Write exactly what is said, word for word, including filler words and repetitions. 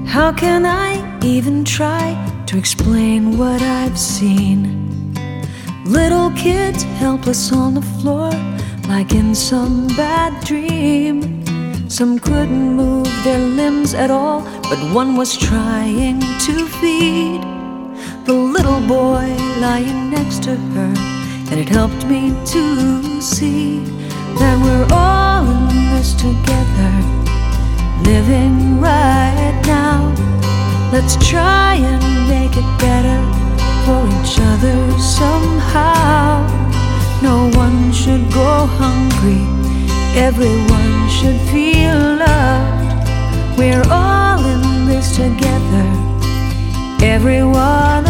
How can I even try to explain what I've seen? Little kids helpless on the floor, like in some bad dream. Some couldn't move their limbs at all, but one was trying to feed the little boy lying next to her. And it helped me to see that we're all in this together, living right now. Let's try and make it better for each other somehow. No one should go hungry, everyone should feel loved. We're all in this together, everyone